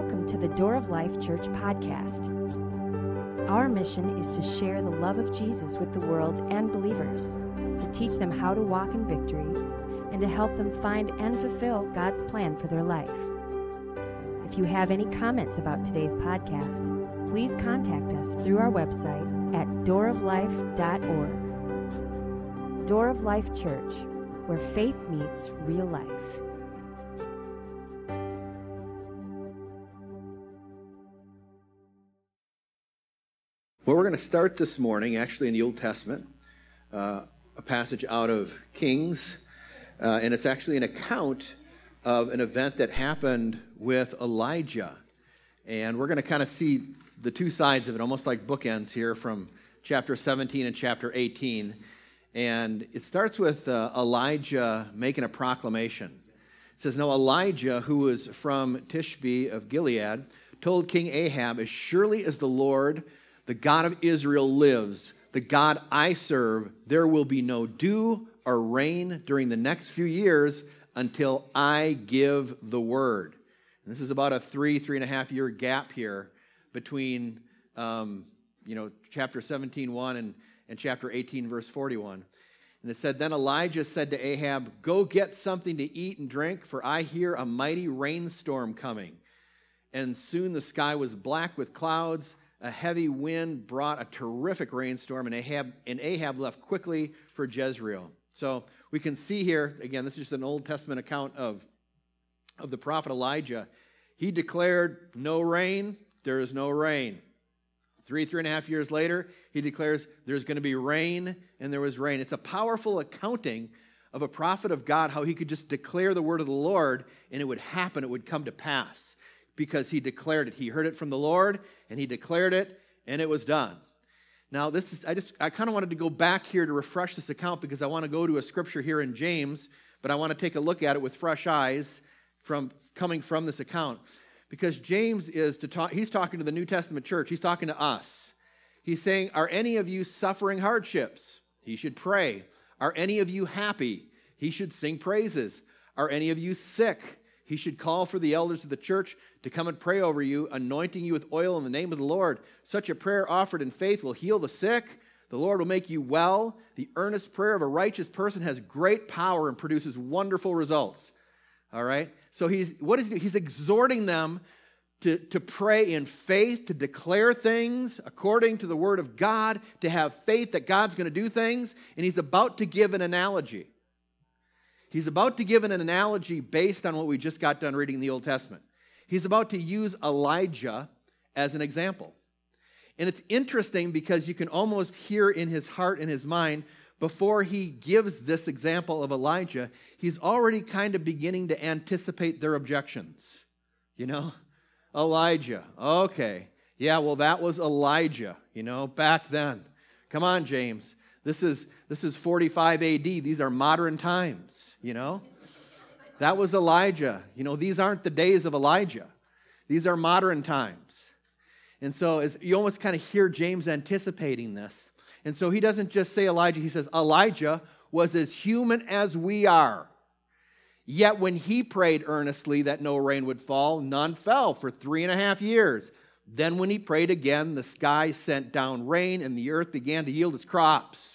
welcome to the Door of Life Church podcast. Our mission is to share the love of Jesus with the world and believers, to teach them how to walk in victory, and to help them find and fulfill God's plan for their life. If you have any comments about today's podcast, please contact us through our website at dooroflife.org. Door of Life Church, where faith meets real life. Well, we're going to start this morning, actually, in the Old Testament, a passage out of Kings, and it's actually an account of an event that happened with Elijah. And we're going to kind of see the two sides of it, almost like bookends here from chapter 17 and chapter 18. And it starts with Elijah making a proclamation. It says, "Now Elijah, who was from Tishbe of Gilead, told King Ahab, as surely as the Lord, the God of Israel lives, the God I serve, there will be no dew or rain during the next few years until I give the word." And this is about a 3.5 year gap here between, chapter 17:1 and chapter 18, verse 41. And it said, "Then Elijah said to Ahab, 'Go get something to eat and drink, for I hear a mighty rainstorm coming.' And soon the sky was black with clouds. A heavy wind brought a terrific rainstorm, and Ahab left quickly for Jezreel." So we can see here, again, this is just an Old Testament account of the prophet Elijah. He declared, no rain, there is no rain. 3.5 years later, he declares there's going to be rain, and there was rain. It's a powerful accounting of a prophet of God, how he could just declare the word of the Lord, and it would happen, it would come to pass. Because he declared it. He heard it from the Lord, and he declared it, and it was done. Now, I kind of wanted to go back here to refresh this account because I want to go to a scripture here in James, but I want to take a look at it with fresh eyes coming from this account. Because James he's talking to the New Testament church. He's talking to us. He's saying, are any of you suffering hardships? He should pray. Are any of you happy? He should sing praises. Are any of you sick? He should call for the elders of the church to come and pray over you, anointing you with oil in the name of the Lord. Such a prayer offered in faith will heal the sick. The Lord will make you well. The earnest prayer of a righteous person has great power and produces wonderful results. All right? So he's exhorting them to pray in faith, to declare things according to the word of God, to have faith that God's going to do things, and he's about to give an analogy. He's about to give an analogy based on what we just got done reading in the Old Testament. He's about to use Elijah as an example. And it's interesting because you can almost hear in his heart and his mind, before he gives this example of Elijah, he's already kind of beginning to anticipate their objections. Elijah, okay. Yeah, well, that was Elijah, back then. Come on, James. This is 45 AD. These are modern times. That was Elijah. These aren't the days of Elijah. These are modern times. And so you almost kind of hear James anticipating this. And so he doesn't just say Elijah, he says Elijah was as human as we are. Yet when he prayed earnestly that no rain would fall, none fell for 3.5 years. Then when he prayed again, the sky sent down rain and the earth began to yield its crops.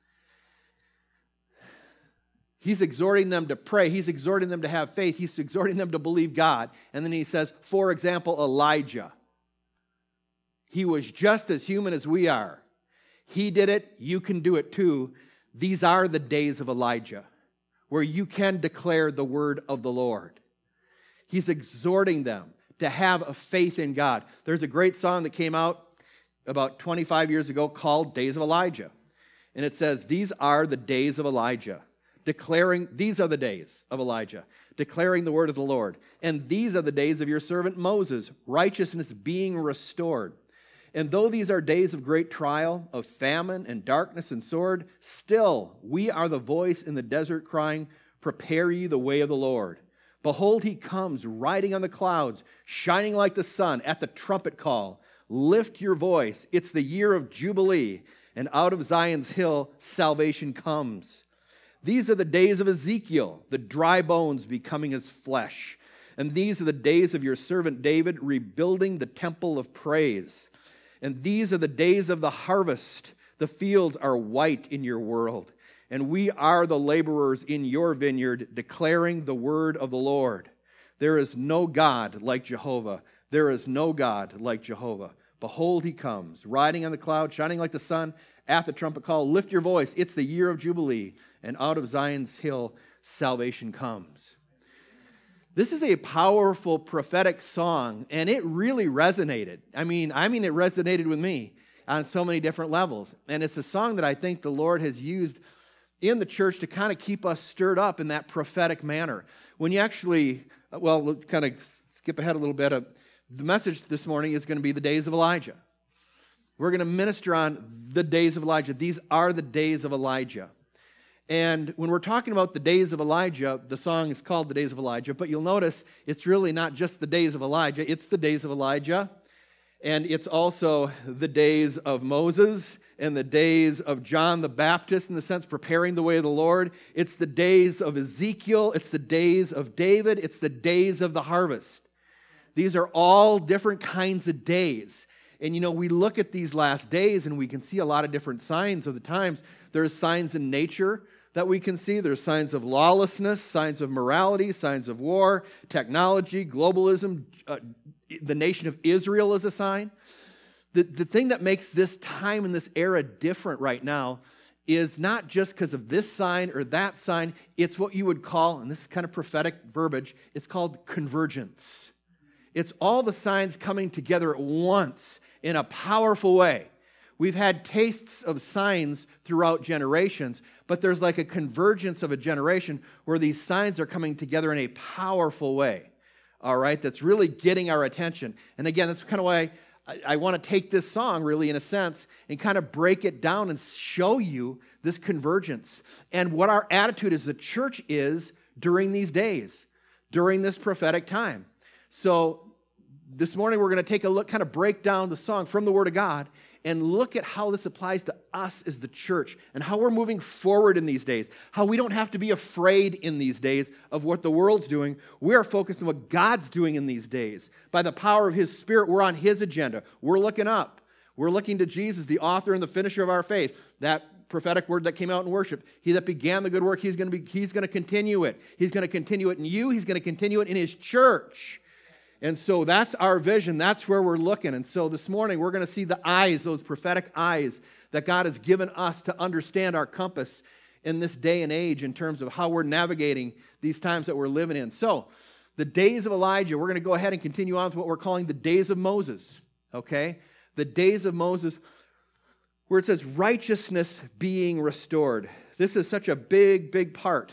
He's exhorting them to pray. He's exhorting them to have faith. He's exhorting them to believe God. And then he says, for example, Elijah. He was just as human as we are. He did it. You can do it too. These are the days of Elijah, where you can declare the word of the Lord. He's exhorting them to have a faith in God. There's a great song that came out about 25 years ago called Days of Elijah. And it says, these are the days of Elijah. These are the days of Elijah, declaring the word of the Lord. And these are the days of your servant Moses, righteousness being restored. And though these are days of great trial, of famine and darkness and sword, still we are the voice in the desert crying, prepare ye the way of the Lord. Behold, he comes riding on the clouds, shining like the sun at the trumpet call. Lift your voice, it's the year of Jubilee, and out of Zion's hill salvation comes. These are the days of Ezekiel, the dry bones becoming as flesh. And these are the days of your servant David, rebuilding the temple of praise. And these are the days of the harvest. The fields are white in your world. And we are the laborers in your vineyard, declaring the word of the Lord. There is no God like Jehovah. There is no God like Jehovah. Behold, he comes, riding on the cloud, shining like the sun. At the trumpet call, lift your voice. It's the year of Jubilee. And out of Zion's hill, salvation comes. This is a powerful prophetic song, and it really resonated. I mean, it resonated with me on so many different levels. And it's a song that I think the Lord has used in the church to kind of keep us stirred up in that prophetic manner. When you actually, we'll kind of skip ahead a little bit. The message this morning is going to be the days of Elijah. We're going to minister on the days of Elijah. These are the days of Elijah. And when we're talking about the days of Elijah, the song is called The Days of Elijah, but you'll notice it's really not just the days of Elijah, it's the days of Elijah, and it's also the days of Moses and the days of John the Baptist, in the sense preparing the way of the Lord. It's the days of Ezekiel, it's the days of David, it's the days of the harvest. These are all different kinds of days. And we look at these last days and we can see a lot of different signs of the times. There's signs in nature that we can see. There's signs of lawlessness, signs of morality, signs of war, technology, globalism. The nation of Israel is a sign. The thing that makes this time and this era different right now is not just because of this sign or that sign. It's what you would call, and this is kind of prophetic verbiage, it's called convergence. It's all the signs coming together at once in a powerful way. We've had tastes of signs throughout generations, but there's like a convergence of a generation where these signs are coming together in a powerful way, all right, that's really getting our attention. And again, that's kind of why I want to take this song, really, in a sense, and kind of break it down and show you this convergence and what our attitude as a church is during these days, during this prophetic time. So this morning we're going to take a look, kind of break down the song from the Word of God and look at how this applies to us as the church and how we're moving forward in these days, how we don't have to be afraid in these days of what the world's doing. We are focused on what God's doing in these days. By the power of His Spirit, we're on His agenda. We're looking up. We're looking to Jesus, the author and the finisher of our faith. That prophetic word that came out in worship. He that began the good work, He's going to continue it. He's going to continue it in you. He's going to continue it in His church. And so that's our vision. That's where we're looking. And so this morning, we're going to see the eyes, those prophetic eyes that God has given us to understand our compass in this day and age in terms of how we're navigating these times that we're living in. So the days of Elijah, we're going to go ahead and continue on with what we're calling the days of Moses, okay? The days of Moses, where it says righteousness being restored. This is such a big, big part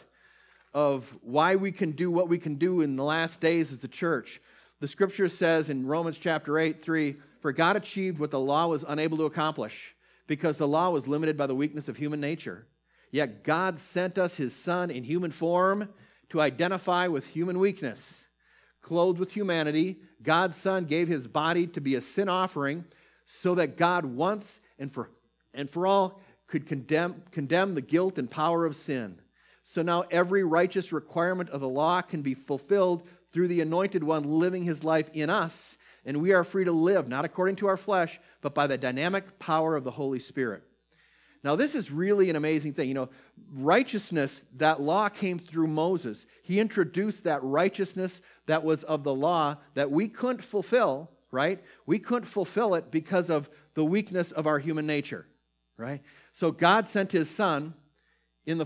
of why we can do what we can do in the last days as a church. The scripture says in Romans chapter 8:3, for God achieved what the law was unable to accomplish, because the law was limited by the weakness of human nature. Yet God sent us His Son in human form to identify with human weakness. Clothed with humanity, God's Son gave His body to be a sin offering so that God once and for all could condemn the guilt and power of sin. So now every righteous requirement of the law can be fulfilled through the Anointed One living His life in us, and we are free to live, not according to our flesh, but by the dynamic power of the Holy Spirit. Now, this is really an amazing thing. Righteousness, that law came through Moses. He introduced that righteousness that was of the law that we couldn't fulfill, right? We couldn't fulfill it because of the weakness of our human nature, right? So God sent His Son in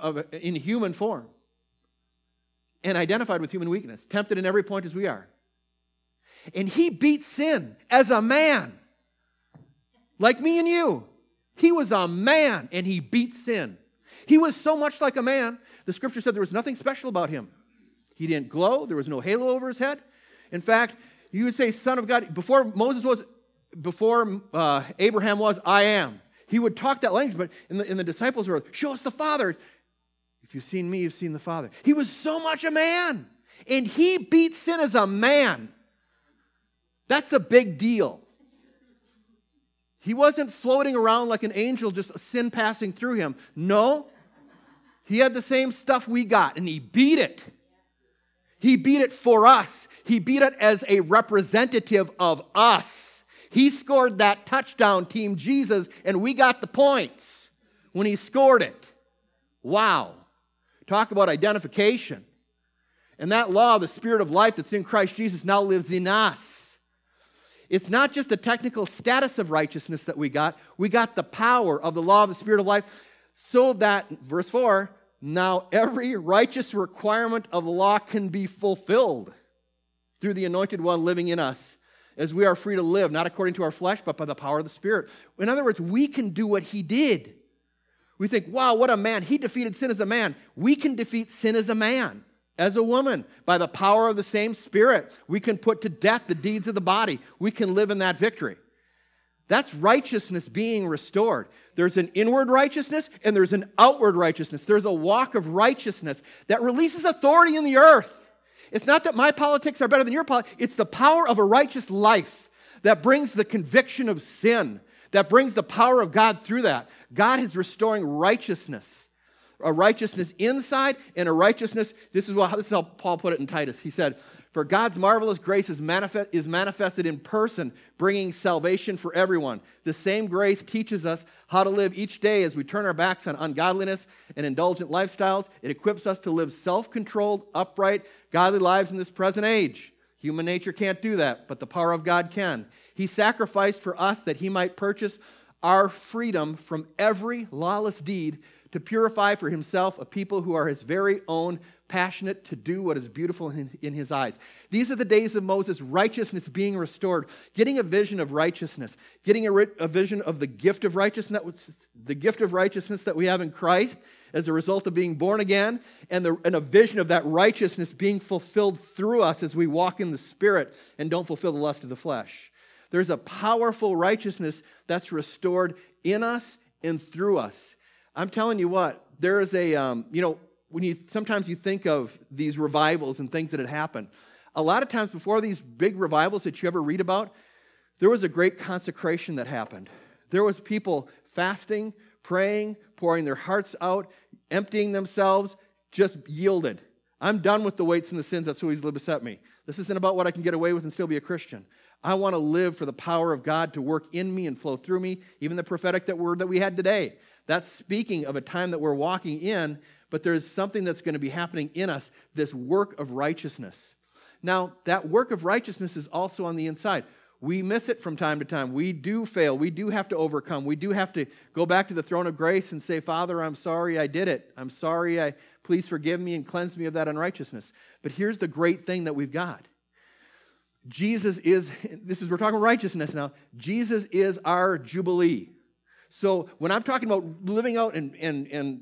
human form, and identified with human weakness, tempted in every point as we are. And He beat sin as a man, like me and you. He was a man, and He beat sin. He was so much like a man, the scripture said there was nothing special about Him. He didn't glow. There was no halo over His head. In fact, you would say, Son of God, before Abraham was, I am. He would talk that language, but in the disciples were, show us the Father. If you've seen me, you've seen the Father. He was so much a man, and He beat sin as a man. That's a big deal. He wasn't floating around like an angel, just sin passing through Him. No, He had the same stuff we got, and He beat it. He beat it for us. He beat it as a representative of us. He scored that touchdown, Team Jesus, and we got the points when he scored it. Wow. Talk about identification. And that law, the Spirit of life that's in Christ Jesus, now lives in us. It's not just the technical status of righteousness that we got the power of the law of the Spirit of life, so that, verse 4, now every righteous requirement of the law can be fulfilled through the Anointed One living in us, as we are free to live, not according to our flesh, but by the power of the Spirit. In other words, we can do what he did. We think, wow, what a man. He defeated sin as a man. We can defeat sin as a man, as a woman. By the power of the same Spirit, we can put to death the deeds of the body. We can live in that victory. That's righteousness being restored. There's an inward righteousness and there's an outward righteousness. There's a walk of righteousness that releases authority in the earth. It's not that my politics are better than your politics. It's the power of a righteous life that brings the conviction of sin, that brings the power of God through that. God is restoring righteousness, a righteousness inside and a righteousness. This is how Paul put it in Titus. He said, for God's marvelous grace is manifested in person, bringing salvation for everyone. The same grace teaches us how to live each day as we turn our backs on ungodliness and indulgent lifestyles. It equips us to live self-controlled, upright, godly lives in this present age. Human nature can't do that, but the power of God can. He sacrificed for us that he might purchase our freedom from every lawless deed, to purify for himself a people who are his very own, passionate to do what is beautiful in his eyes. These are the days of Moses, righteousness being restored, getting a vision of righteousness, getting a vision of the gift of righteousness, that we have in Christ as a result of being born again, and a vision of that righteousness being fulfilled through us as we walk in the Spirit and don't fulfill the lust of the flesh. There's a powerful righteousness that's restored in us and through us. I'm telling you what, there is sometimes you think of these revivals and things that had happened. A lot of times before these big revivals that you ever read about, there was a great consecration that happened. There was people fasting, praying, pouring their hearts out, emptying themselves, just yielded. I'm done with the weights and the sins that so easily beset me. This isn't about what I can get away with and still be a Christian. I want to live for the power of God to work in me and flow through me, even the prophetic word that we had today. That's speaking of a time that we're walking in, but there's something that's going to be happening in us, this work of righteousness. Now, that work of righteousness is also on the inside. We miss it from time to time. We do fail. We do have to overcome. We do have to go back to the throne of grace and say, Father, I'm sorry I did it. I'm sorry. Please forgive me and cleanse me of that unrighteousness. But here's the great thing that we've got. We're talking righteousness now. Jesus is our Jubilee. So when I'm talking about living out and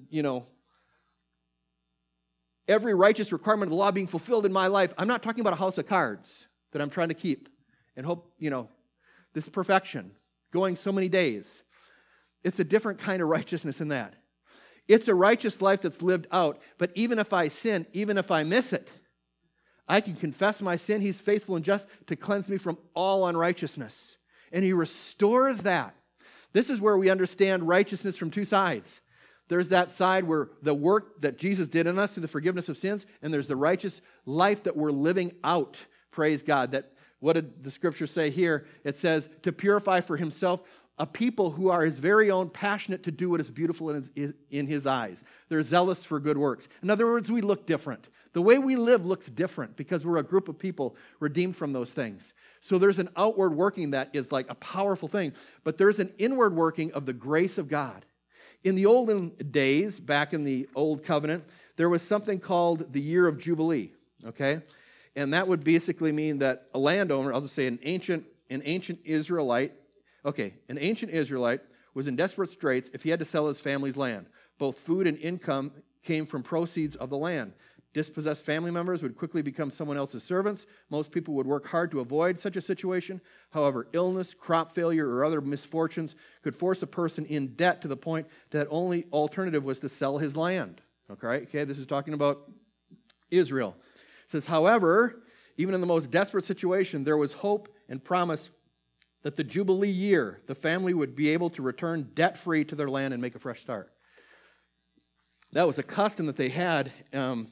every righteous requirement of the law being fulfilled in my life, I'm not talking about a house of cards that I'm trying to keep and hope, this perfection, going so many days. It's a different kind of righteousness in that. It's a righteous life that's lived out, but even if I sin, even if I miss it, I can confess my sin. He's faithful and just to cleanse me from all unrighteousness. And he restores that. This is where we understand righteousness from two sides. There's that side where the work that Jesus did in us through the forgiveness of sins, and there's the righteous life that we're living out. Praise God. That what did the scripture say here? It says, to purify for himself a people who are his very own, passionate to do what is beautiful in his eyes. They're zealous for good works. In other words, we look different. The way we live looks different because we're a group of people redeemed from those things. So there's an outward working that is like a powerful thing, but there's an inward working of the grace of God. In the olden days, back in the Old Covenant, there was something called the year of Jubilee, okay? And that would basically mean that a landowner, I'll just say an ancient Israelite was in desperate straits if he had to sell his family's land. Both food and income came from proceeds of the land. Dispossessed family members would quickly become someone else's servants. Most people would work hard to avoid such a situation. However, illness, crop failure, or other misfortunes could force a person in debt to the point that only alternative was to sell his land. Okay, this is talking about Israel. It says, however, even in the most desperate situation, there was hope and promise that the Jubilee year, the family would be able to return debt-free to their land and make a fresh start. That was a custom that they had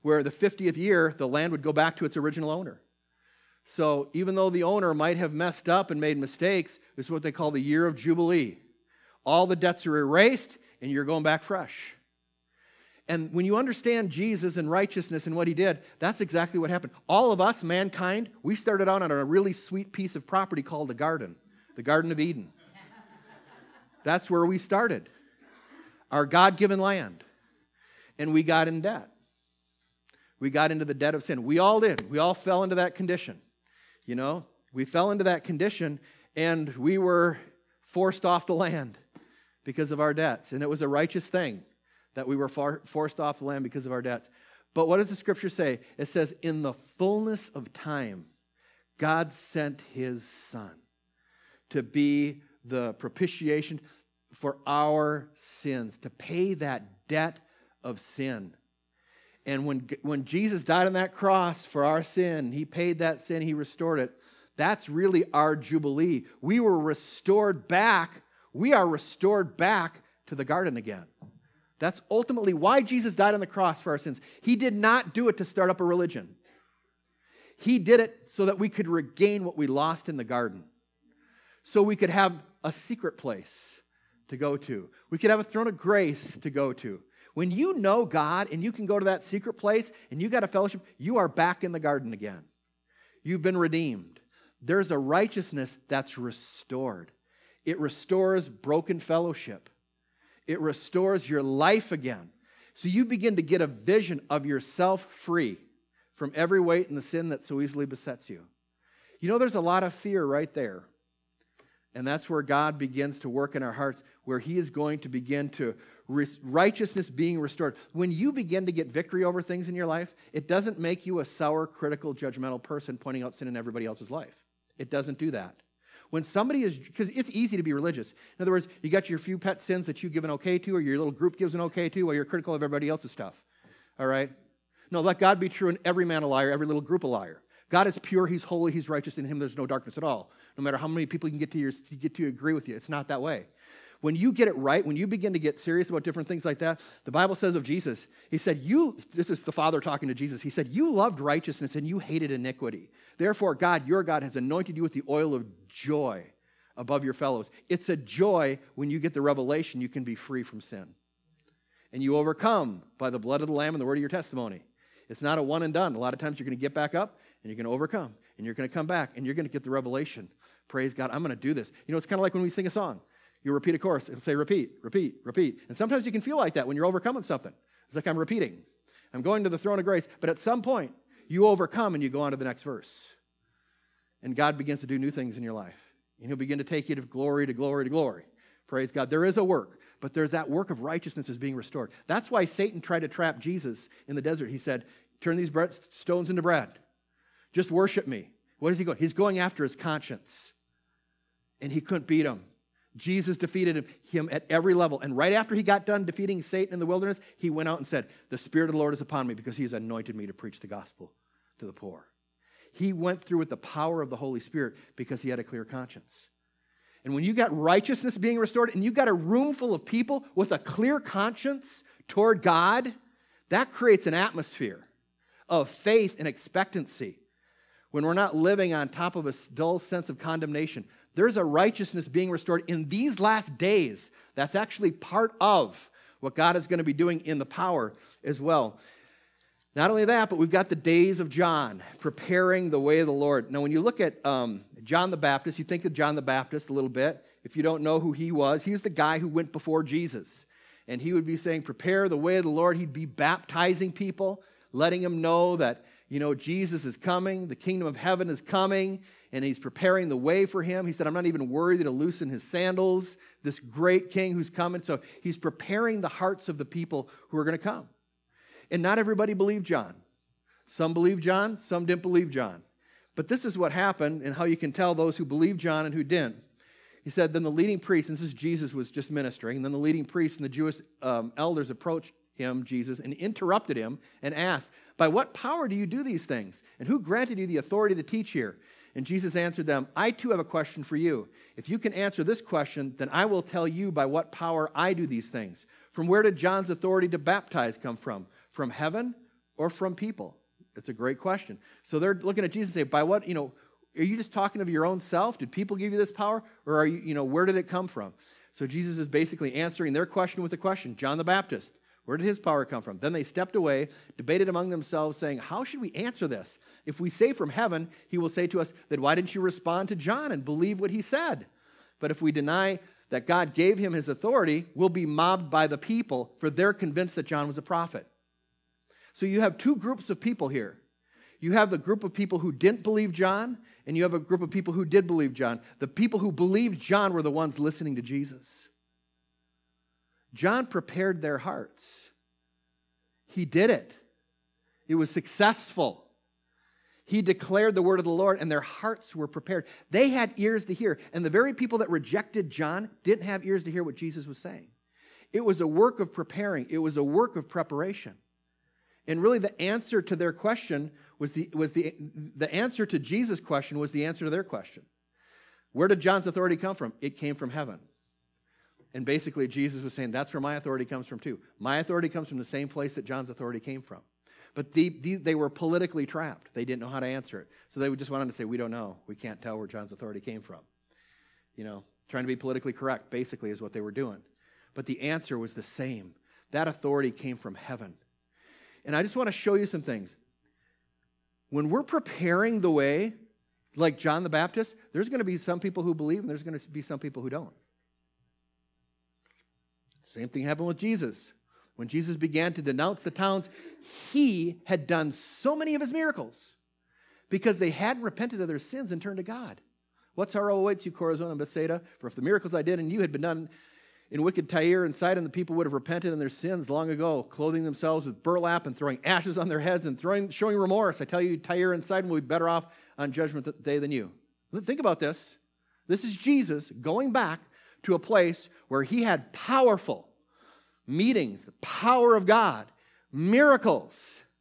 where the 50th year, the land would go back to its original owner. So even though the owner might have messed up and made mistakes, it's what they call the year of Jubilee. All the debts are erased, and you're going back fresh. And when you understand Jesus and righteousness and what he did, that's exactly what happened. All of us, mankind, we started out on a really sweet piece of property called the Garden of Eden. That's where we started, our God-given land. And we got in debt. We got into the debt of sin. We all did. We all fell into that condition. You know, we fell into that condition, and we were forced off the land because of our debts. And it was a righteous thing that we were forced off the land because of our debts. But what does the scripture say? It says, in the fullness of time, God sent his Son to be the propitiation for our sins, to pay that debt of sin. And when Jesus died on that cross for our sin, he paid that sin, he restored it. That's really our jubilee. We were restored back. We are restored back to the garden again. That's ultimately why Jesus died on the cross for our sins. He did not do it to start up a religion. He did it so that we could regain what we lost in the garden. So we could have a secret place to go to. We could have a throne of grace to go to. When you know God and you can go to that secret place and you got a fellowship, you are back in the garden again. You've been redeemed. There's a righteousness that's restored. It restores broken fellowship. It restores your life again. So you begin to get a vision of yourself free from every weight and the sin that so easily besets you. You know, there's a lot of fear right there. And that's where God begins to work in our hearts, where he is going to begin to righteousness being restored. When you begin to get victory over things in your life, it doesn't make you a sour, critical, judgmental person pointing out sin in everybody else's life. It doesn't do that. When somebody is, because it's easy to be religious. In other words, you got your few pet sins that you give an okay to, or your little group gives an okay to, while you're critical of everybody else's stuff. All right? No, let God be true and every man a liar, every little group a liar. God is pure, he's holy, he's righteous, in him there's no darkness at all. No matter how many people you can get to agree with you, it's not that way. When you get it right, when you begin to get serious about different things like that, the Bible says of Jesus, he said, this is the Father talking to Jesus, he said, you loved righteousness and you hated iniquity. Therefore, God, your God, has anointed you with the oil of joy above your fellows. It's a joy when you get the revelation you can be free from sin. And you overcome by the blood of the Lamb and the word of your testimony. It's not a one and done. A lot of times you're going to get back up and you're going to overcome and you're going to come back and you're going to get the revelation. Praise God, I'm going to do this. You know, it's kind of like when we sing a song. You repeat a chorus. It'll say repeat, repeat, repeat. And sometimes you can feel like that when you're overcoming something. It's like I'm repeating. I'm going to the throne of grace. But at some point, you overcome and you go on to the next verse. And God begins to do new things in your life. And he'll begin to take you to glory, to glory, to glory. Praise God. There is a work, but there's that work of righteousness is being restored. That's why Satan tried to trap Jesus in the desert. He said, turn these stones into bread. Just worship me. What is he going? He's going after his conscience. And he couldn't beat him. Jesus defeated him at every level. And right after he got done defeating Satan in the wilderness, he went out and said, the Spirit of the Lord is upon me because he has anointed me to preach the gospel to the poor. He went through with the power of the Holy Spirit because he had a clear conscience. And when you got righteousness being restored and you got a room full of people with a clear conscience toward God, that creates an atmosphere of faith and expectancy. When we're not living on top of a dull sense of condemnation, there's a righteousness being restored in these last days. That's actually part of what God is going to be doing in the power as well. Not only that, but we've got the days of John, preparing the way of the Lord. Now, when you look at John the Baptist, you think of John the Baptist a little bit. If you don't know who he was, he's the guy who went before Jesus. And he would be saying, prepare the way of the Lord. He'd be baptizing people, letting them know that, you know, Jesus is coming, the kingdom of heaven is coming, and he's preparing the way for him. He said, I'm not even worthy to loosen his sandals, this great king who's coming. So he's preparing the hearts of the people who are going to come. And not everybody believed John. Some believed John, some didn't believe John. But this is what happened and how you can tell those who believed John and who didn't. He said, then the leading priests, and this is Jesus was just ministering, and then the leading priests and the Jewish elders approached him, Jesus, and interrupted him and asked, by what power do you do these things? And who granted you the authority to teach here? And Jesus answered them, I too have a question for you. If you can answer this question, then I will tell you by what power I do these things. From where did John's authority to baptize come from? From heaven or from people? It's a great question. So they're looking at Jesus and say, by what, are you just talking of your own self? Did people give you this power? Or are you, where did it come from? So Jesus is basically answering their question with a question. John the Baptist, where did his power come from? Then they stepped away, debated among themselves, saying, how should we answer this? If we say from heaven, he will say to us, then why didn't you respond to John and believe what he said? But if we deny that God gave him his authority, we'll be mobbed by the people, for they're convinced that John was a prophet. So you have two groups of people here. You have the group of people who didn't believe John, and you have a group of people who did believe John. The people who believed John were the ones listening to Jesus. John prepared their hearts. He did it. It was successful. He declared the word of the Lord, and their hearts were prepared. They had ears to hear, and the very people that rejected John didn't have ears to hear what Jesus was saying. It was a work of preparing. It was a work of preparation. And really the answer to their question was the answer to Jesus' question was the answer to their question. Where did John's authority come from? It came from heaven. And basically Jesus was saying, that's where my authority comes from too. My authority comes from the same place that John's authority came from. But they were politically trapped. They didn't know how to answer it. So they just went on to say, we don't know. We can't tell where John's authority came from. Trying to be politically correct basically is what they were doing. But the answer was the same. That authority came from heaven. And I just want to show you some things. When we're preparing the way, like John the Baptist, there's going to be some people who believe and there's going to be some people who don't. Same thing happened with Jesus. When Jesus began to denounce the towns, he had done so many of his miracles because they hadn't repented of their sins and turned to God. What sorrow awaits you, Chorazin and Bethsaida? For if the miracles I did in you had been done in wicked Tyre and Sidon, the people would have repented in their sins long ago, clothing themselves with burlap and throwing ashes on their heads and showing remorse. I tell you, Tyre and Sidon will be better off on judgment day than you. Think about this. This is Jesus going back to a place where he had powerful meetings, the power of God, miracles,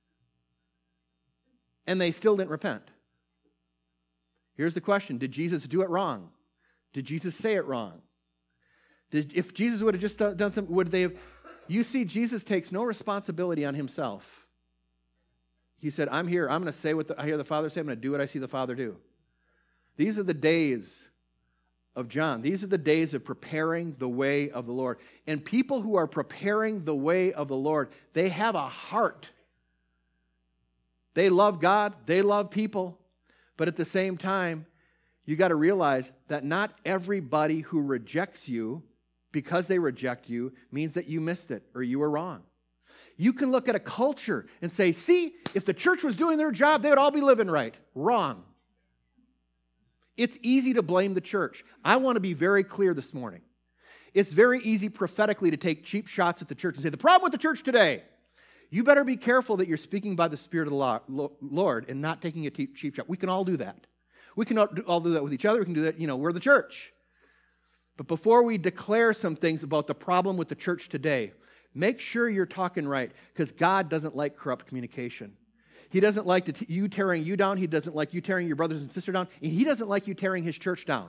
and they still didn't repent. Here's the question. Did Jesus do it wrong? Did Jesus say it wrong? If Jesus would have just done something, would they have? You see, Jesus takes no responsibility on himself. He said, I'm here. I'm going to say what I hear the Father say. I'm going to do what I see the Father do. These are the days of John. These are the days of preparing the way of the Lord. And people who are preparing the way of the Lord, they have a heart. They love God. They love people. But at the same time, you got to realize that not everybody who rejects you, because they reject you, means that you missed it or you were wrong. You can look at a culture and say, see, if the church was doing their job, they would all be living right. Wrong. It's easy to blame the church. I want to be very clear this morning. It's very easy prophetically to take cheap shots at the church and say, the problem with the church today, you better be careful that you're speaking by the Spirit of the Lord and not taking a cheap shot. We can all do that. We can all do that with each other. We can do that, we're the church. But before we declare some things about the problem with the church today, make sure you're talking right, because God doesn't like corrupt communication. He doesn't like you tearing you down. He doesn't like you tearing your brothers and sisters down. And he doesn't like you tearing his church down.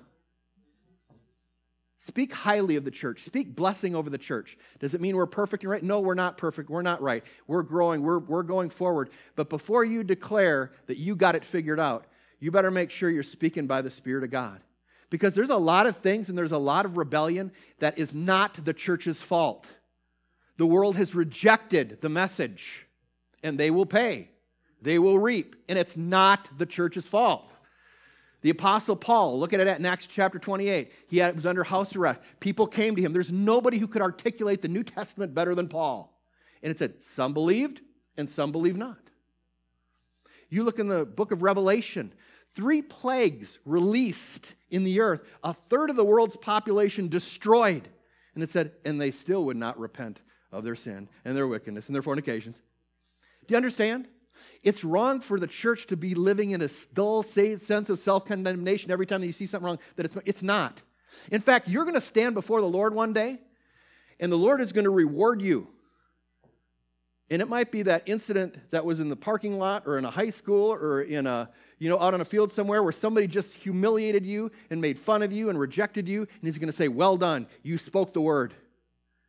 Speak highly of the church. Speak blessing over the church. Does it mean we're perfect and right? No, we're not perfect. We're not right. We're growing. We're going forward. But before you declare that you got it figured out, you better make sure you're speaking by the Spirit of God. Because there's a lot of things and there's a lot of rebellion that is not the church's fault. The world has rejected the message, and they will pay. They will reap, and it's not the church's fault. The Apostle Paul, look at it in Acts chapter 28. He was under house arrest. People came to him. There's nobody who could articulate the New Testament better than Paul. And it said, some believed and some believed not. You look in the book of Revelation, 3 plagues released in the earth, a third of the world's population destroyed. And it said, and they still would not repent of their sin and their wickedness and their fornications. Do you understand? It's wrong for the church to be living in a dull sense of self-condemnation every time that you see something wrong. It's not. In fact, you're going to stand before the Lord one day, and the Lord is going to reward you. And it might be that incident that was in the parking lot or in a high school or in a, out on a field somewhere where somebody just humiliated you and made fun of you and rejected you, and he's going to say, well done, you spoke the word.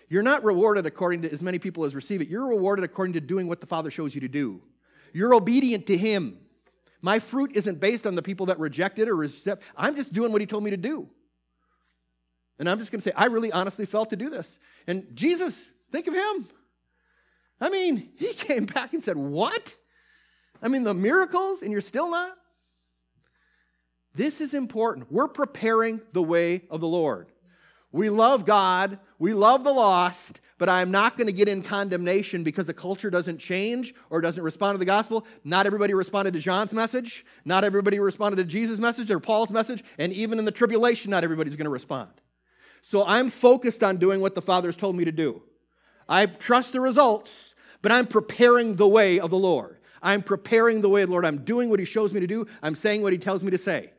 You're not rewarded according to as many people as receive it. You're rewarded according to doing what the Father shows you to do. You're obedient to Him. My fruit isn't based on the people that reject it or accept. I'm just doing what He told me to do. And I'm just going to say, I really honestly felt to do this. And Jesus, think of Him. I mean, He came back and said, what? I mean, the miracles, and you're still not? This is important. We're preparing the way of the Lord. We love God. We love the lost. But I'm not going to get in condemnation because the culture doesn't change or doesn't respond to the gospel. Not everybody responded to John's message. Not everybody responded to Jesus' message or Paul's message. And even in the tribulation, not everybody's going to respond. So I'm focused on doing what the Father's told me to do. I trust the results, but I'm preparing the way of the Lord. I'm preparing the way of the Lord. I'm doing what He shows me to do. I'm saying what He tells me to say.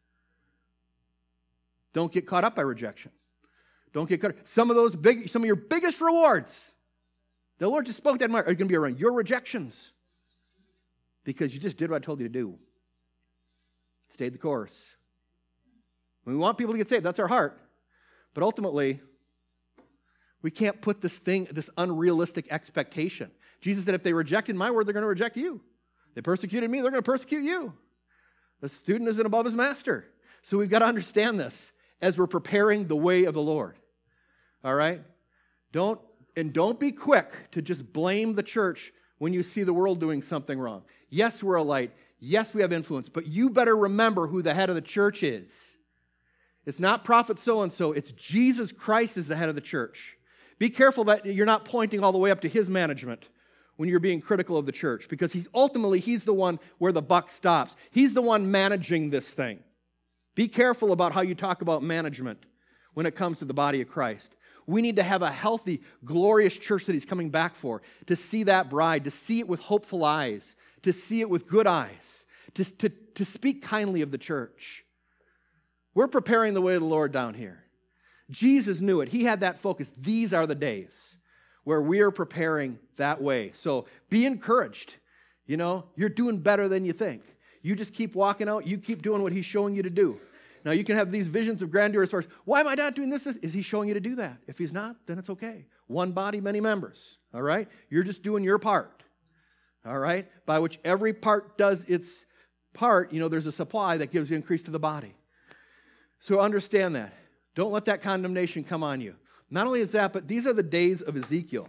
Don't get caught up by rejection. Don't get caught up. Some of your biggest rewards, the Lord just spoke that in my heart, are going to be around your rejections because you just did what I told you to do. Stayed the course. We want people to get saved. That's our heart. But ultimately, we can't put this unrealistic expectation. Jesus said, if they rejected my word, they're going to reject you. They persecuted me, they're going to persecute you. The student isn't above his master. So we've got to understand this as we're preparing the way of the Lord. All right? Don't be quick to just blame the church when you see the world doing something wrong. Yes, we're a light. Yes, we have influence. But you better remember who the head of the church is. It's not prophet so-and-so. It's Jesus Christ is the head of the church. Be careful that you're not pointing all the way up to His management when you're being critical of the church, because He's the one where the buck stops. He's the one managing this thing. Be careful about how you talk about management when it comes to the body of Christ. We need to have a healthy, glorious church that He's coming back for, to see that bride, to see it with hopeful eyes, to see it with good eyes, to speak kindly of the church. We're preparing the way of the Lord down here. Jesus knew it. He had that focus. These are the days where we are preparing that way. So be encouraged. You know, you're doing better than you think. You just keep walking out. You keep doing what He's showing you to do. Now, you can have these visions of grandeur as far as, why am I not doing this? Is He showing you to do that? If He's not, then it's okay. One body, many members. All right? You're just doing your part. All right? By which every part does its part, there's a supply that gives increase to the body. So understand that. Don't let that condemnation come on you. Not only is that, but these are the days of Ezekiel.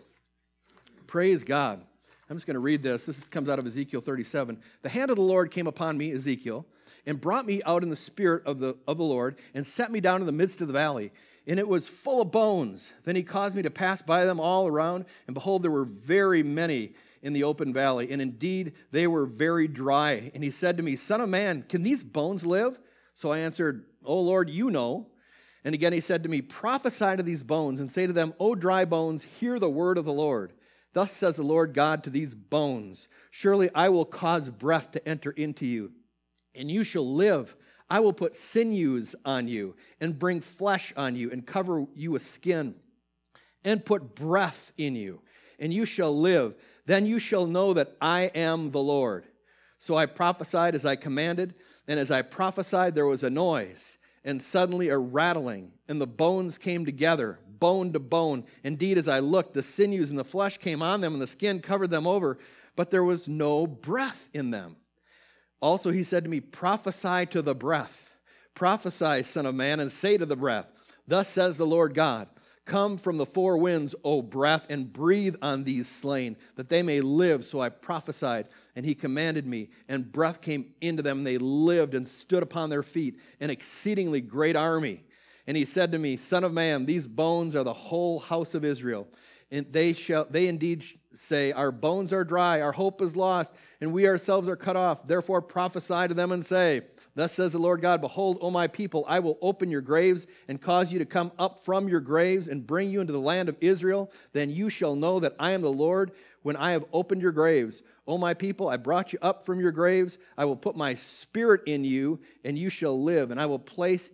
Praise God. I'm just going to read this. This comes out of Ezekiel 37. The hand of the Lord came upon me, Ezekiel, and brought me out in the spirit of the Lord, and set me down in the midst of the valley. And it was full of bones. Then He caused me to pass by them all around, and behold, there were very many in the open valley, and indeed they were very dry. And He said to me, Son of man, can these bones live? So I answered, O Lord, you know. And again He said to me, prophesy to these bones, and say to them, O dry bones, hear the word of the Lord. Thus says the Lord God to these bones, surely I will cause breath to enter into you, and you shall live. I will put sinews on you, and bring flesh on you, and cover you with skin, and put breath in you, and you shall live. Then you shall know that I am the Lord. So I prophesied as I commanded, and as I prophesied, there was a noise, and suddenly a rattling, and the bones came together, bone to bone. Indeed, as I looked, the sinews and the flesh came on them, and the skin covered them over, but there was no breath in them. Also He said to me, prophesy to the breath. Prophesy, son of man, and say to the breath, thus says the Lord God, come from the four winds, O breath, and breathe on these slain, that they may live. So I prophesied, and He commanded me, and breath came into them, and they lived and stood upon their feet, an exceedingly great army. And He said to me, Son of man, these bones are the whole house of Israel. And they indeed say, our bones are dry, our hope is lost, and we ourselves are cut off. Therefore prophesy to them and say, thus says the Lord God, behold, O my people, I will open your graves and cause you to come up from your graves and bring you into the land of Israel. Then you shall know that I am the Lord when I have opened your graves. O my people, I brought you up from your graves. I will put my spirit in you, and you shall live, and I will place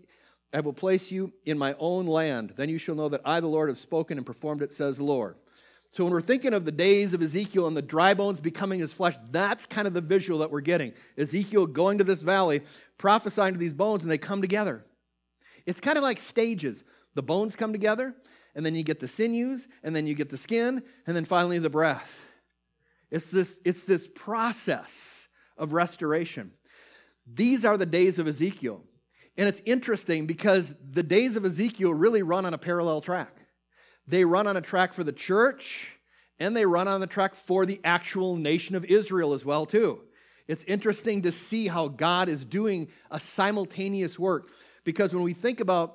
you in my own land. Then you shall know that I, the Lord, have spoken and performed it, says the Lord. So when we're thinking of the days of Ezekiel and the dry bones becoming his flesh, that's kind of the visual that we're getting. Ezekiel going to this valley, prophesying to these bones, and they come together. It's kind of like stages. The bones come together, and then you get the sinews, and then you get the skin, and then finally the breath. It's this process of restoration. These are the days of Ezekiel. And it's interesting because the days of Ezekiel really run on a parallel track. They run on a track for the church, and they run on the track for the actual nation of Israel as well, too. It's interesting to see how God is doing a simultaneous work. Because when we think about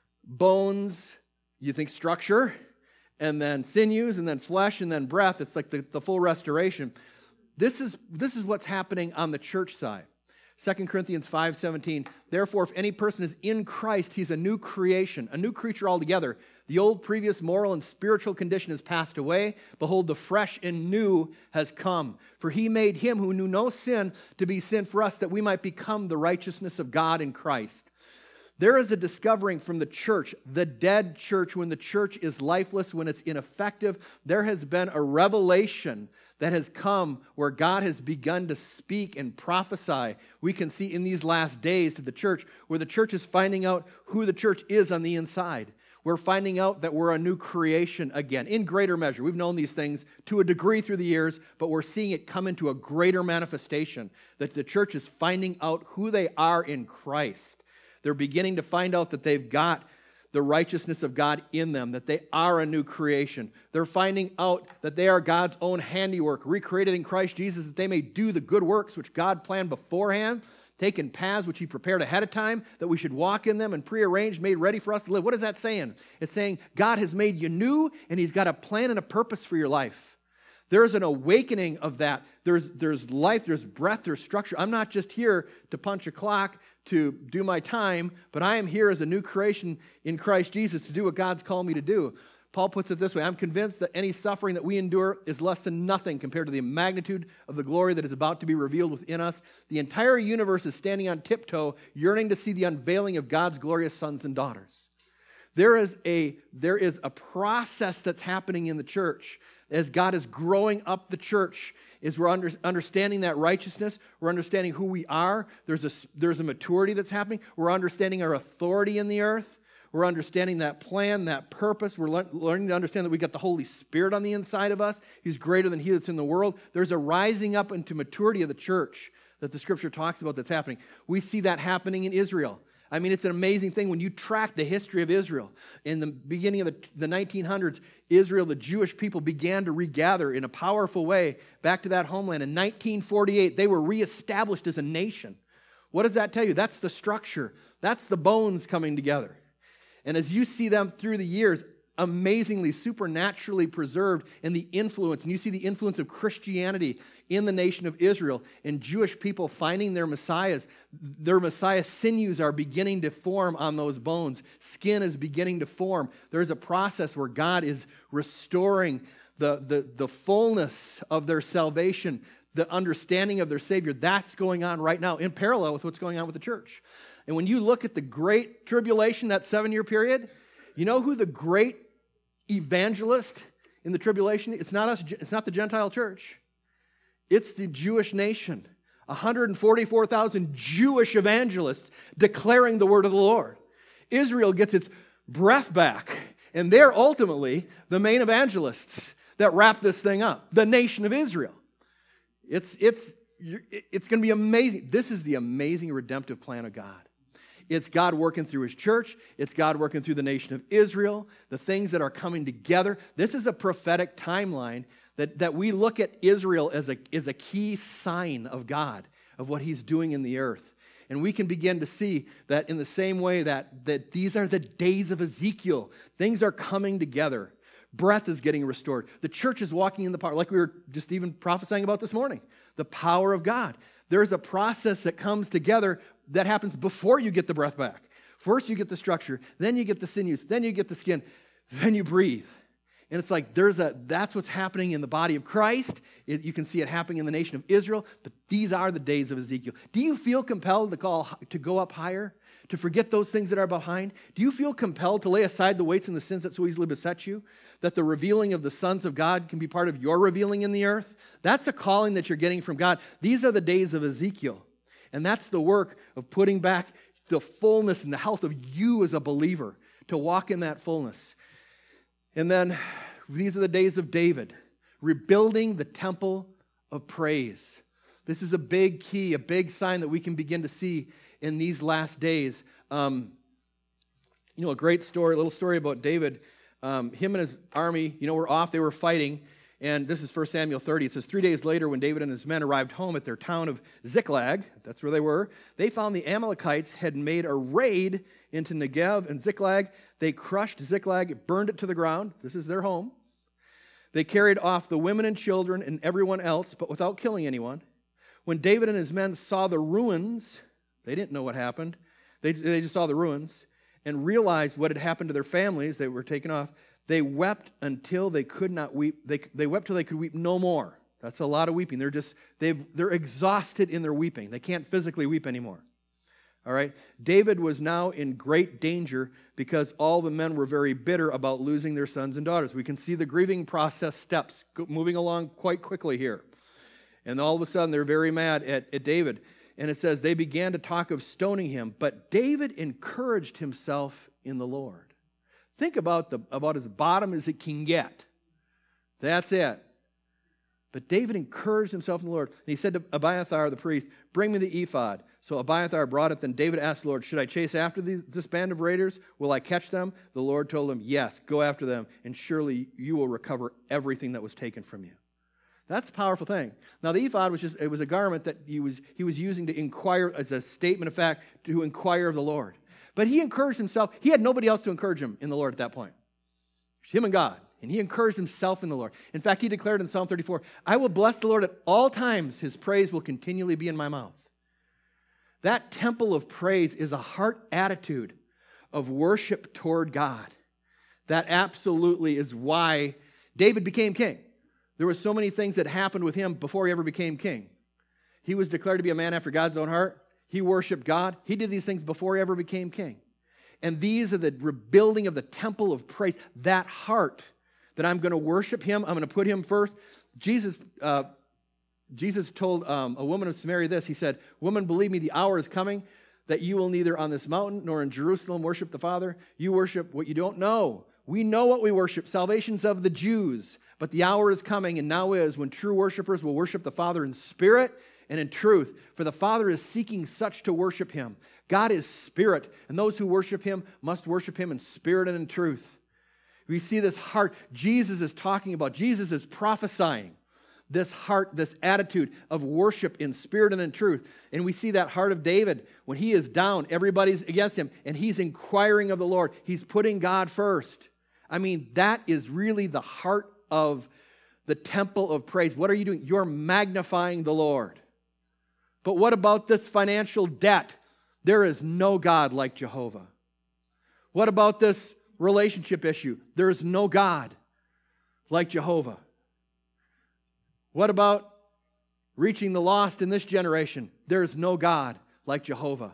bones, you think structure, and then sinews, and then flesh, and then breath. It's like the full restoration. This is what's happening on the church side. 2 Corinthians 5:17, therefore, if any person is in Christ, he's a new creation, a new creature altogether. The old previous moral and spiritual condition has passed away. Behold, the fresh and new has come. For he made him who knew no sin to be sin for us, that we might become the righteousness of God in Christ. There is a discovering from the church, the dead church, when the church is lifeless, when it's ineffective. There has been a revelation that has come where God has begun to speak and prophesy. We can see in these last days to the church, where the church is finding out who the church is on the inside. We're finding out that we're a new creation again, in greater measure. We've known these things to a degree through the years, but we're seeing it come into a greater manifestation, that the church is finding out who they are in Christ. They're beginning to find out that they've got the righteousness of God in them, that they are a new creation. They're finding out that they are God's own handiwork, recreated in Christ Jesus, that they may do the good works which God planned beforehand, taken paths which he prepared ahead of time, that we should walk in them, and prearranged, made ready for us to live. What is that saying? It's saying God has made you new, and he's got a plan and a purpose for your life. There's an awakening of that. There's life, there's breath, there's structure. I'm not just here to punch a clock, to do my time, but I am here as a new creation in Christ Jesus to do what God's called me to do. Paul puts it this way, I'm convinced that any suffering that we endure is less than nothing compared to the magnitude of the glory that is about to be revealed within us. The entire universe is standing on tiptoe, yearning to see the unveiling of God's glorious sons and daughters. There is a process that's happening in the church as God is growing up the church, is we're understanding that righteousness, we're understanding who we are, there's a maturity that's happening, we're understanding our authority in the earth, we're understanding that plan, that purpose, we're learning to understand that we got the Holy Spirit on the inside of us, he's greater than he that's in the world. There's a rising up into maturity of the church that the scripture talks about that's happening. We see that happening in Israel. I mean, it's an amazing thing when you track the history of Israel. In the beginning of the 1900s, Israel, the Jewish people, began to regather in a powerful way back to that homeland. In 1948, they were reestablished as a nation. What does that tell you? That's the structure. That's the bones coming together. And as you see them through the years, amazingly, supernaturally preserved in the influence, and you see the influence of Christianity in the nation of Israel, and Jewish people finding their Messiah sinews are beginning to form on those bones. Skin is beginning to form. There's a process where God is restoring the fullness of their salvation, the understanding of their Savior. That's going on right now in parallel with what's going on with the church. And when you look at the Great Tribulation, that 7-year period, you know who the great evangelist in the tribulation? It's not us. It's not the Gentile church. It's the Jewish nation. 144,000 Jewish evangelists declaring the word of the Lord. Israel gets its breath back, and they're ultimately the main evangelists that wrap this thing up. The nation of Israel. It's going to be amazing. This is the amazing redemptive plan of God. It's God working through his church. It's God working through the nation of Israel, the things that are coming together. This is a prophetic timeline that we look at Israel as a key sign of God, of what he's doing in the earth. And we can begin to see that in the same way that these are the days of Ezekiel. Things are coming together. Breath is getting restored. The church is walking in the power, like we were just even prophesying about this morning. The power of God. There's a process that comes together that happens before you get the breath back. First you get the structure, then you get the sinews, then you get the skin, then you breathe. And it's like that's what's happening in the body of Christ. You can see it happening in the nation of Israel, but these are the days of Ezekiel. Do you feel compelled to go up higher? To forget those things that are behind? Do you feel compelled to lay aside the weights and the sins that so easily beset you? That the revealing of the sons of God can be part of your revealing in the earth? That's a calling that you're getting from God. These are the days of Ezekiel. And that's the work of putting back the fullness and the health of you as a believer, to walk in that fullness. And then these are the days of David, rebuilding the temple of praise. This is a big key, a big sign that we can begin to see in these last days. A great story, a little story about David. Him and his army, were off, they were fighting. And this is 1 Samuel 30. It says, 3 days later, when David and his men arrived home at their town of Ziklag, that's where they were, they found the Amalekites had made a raid into Negev and Ziklag. They crushed Ziklag, burned it to the ground. This is their home. They carried off the women and children and everyone else, but without killing anyone. When David and his men saw the ruins, they didn't know what happened. They just saw the ruins and realized what had happened to their families. They were taken off. They wept until they could not weep. They wept till they could weep no more. That's a lot of weeping. They're exhausted in their weeping. They can't physically weep anymore. All right? David was now in great danger because all the men were very bitter about losing their sons and daughters. We can see the grieving process steps moving along quite quickly here. And all of a sudden, they're very mad at David. And it says, they began to talk of stoning him. But David encouraged himself in the Lord. Think about as bottom as it can get. That's it. But David encouraged himself in the Lord. And he said to Abiathar the priest, bring me the ephod. So Abiathar brought it. Then David asked the Lord, should I chase after this band of raiders? Will I catch them? The Lord told him, yes, go after them, and surely you will recover everything that was taken from you. That's a powerful thing. Now the ephod was a garment that he was using to inquire, as a statement of fact, to inquire of the Lord. But he encouraged himself. He had nobody else to encourage him in the Lord at that point. Him and God. And he encouraged himself in the Lord. In fact, he declared in Psalm 34, I will bless the Lord at all times. His praise will continually be in my mouth. That temple of praise is a heart attitude of worship toward God. That absolutely is why David became king. There were so many things that happened with him before he ever became king. He was declared to be a man after God's own heart. He worshiped God. He did these things before he ever became king. And these are the rebuilding of the temple of praise. That heart that I'm going to worship him, I'm going to put him first. Jesus told a woman of Samaria this. He said, woman, believe me, the hour is coming that you will neither on this mountain nor in Jerusalem worship the Father. You worship what you don't know. We know what we worship. Salvation's of the Jews. But the hour is coming and now is when true worshipers will worship the Father in spirit and in truth, for the Father is seeking such to worship him. God is spirit, and those who worship him must worship him in spirit and in truth. We see this heart Jesus is talking about. Jesus is prophesying this heart, this attitude of worship in spirit and in truth. And we see that heart of David. When he is down, everybody's against him, and he's inquiring of the Lord. He's putting God first. I mean, that is really the heart of the temple of praise. What are you doing? You're magnifying the Lord. But what about this financial debt? There is no God like Jehovah. What about this relationship issue? There is no God like Jehovah. What about reaching the lost in this generation? There is no God like Jehovah.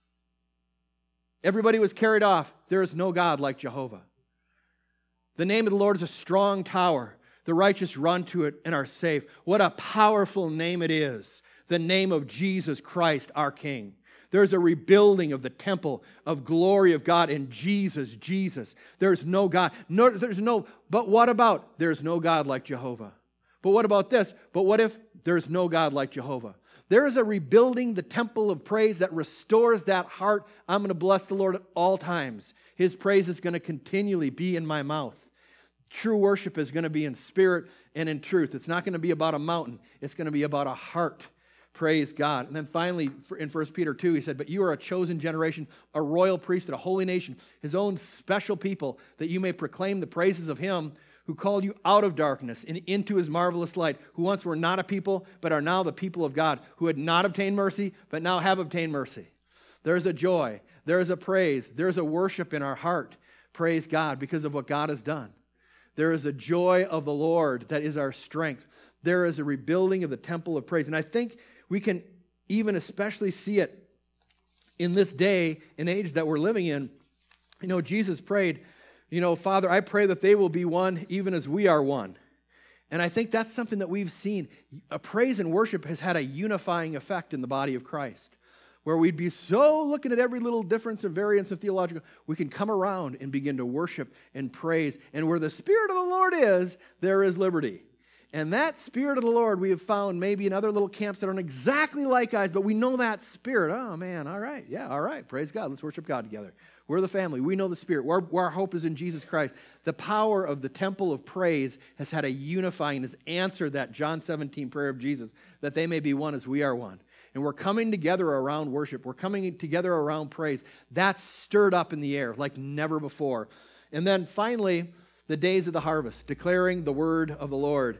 Everybody was carried off. There is no God like Jehovah. The name of the Lord is a strong tower. The righteous run to it and are safe. What a powerful name it is. The name of Jesus Christ, our King. There's a rebuilding of the temple of glory of God in Jesus. There's no God. But what about? There's no God like Jehovah. But what about this? But what if there's no God like Jehovah? There is a rebuilding the temple of praise that restores that heart. I'm going to bless the Lord at all times. His praise is going to continually be in my mouth. True worship is going to be in spirit and in truth. It's not going to be about a mountain. It's going to be about a heart. Praise God. And then finally, in 1 Peter 2, he said, but you are a chosen generation, a royal priesthood, a holy nation, his own special people, that you may proclaim the praises of him who called you out of darkness and into his marvelous light, who once were not a people, but are now the people of God, who had not obtained mercy, but now have obtained mercy. There's a joy. There's a praise. There's a worship in our heart. Praise God because of what God has done. There is a joy of the Lord that is our strength. There is a rebuilding of the temple of praise. And I think we can even especially see it in this day and age that we're living in. Jesus prayed, Father, I pray that they will be one even as we are one. And I think that's something that we've seen. A praise and worship has had a unifying effect in the body of Christ. where we'd be so looking at every little difference and variance of theological, we can come around and begin to worship and praise. And where the Spirit of the Lord is, there is liberty. And that Spirit of the Lord we have found maybe in other little camps that aren't exactly like us, but we know that Spirit. Oh, man, all right. Yeah, all right. Praise God. Let's worship God together. We're the family. We know the Spirit. Our hope is in Jesus Christ. The power of the temple of praise has had a unifying, has answered that John 17 prayer of Jesus, that they may be one as we are one. And we're coming together around worship. We're coming together around praise. That's stirred up in the air like never before. And then finally, the days of the harvest, declaring the word of the Lord.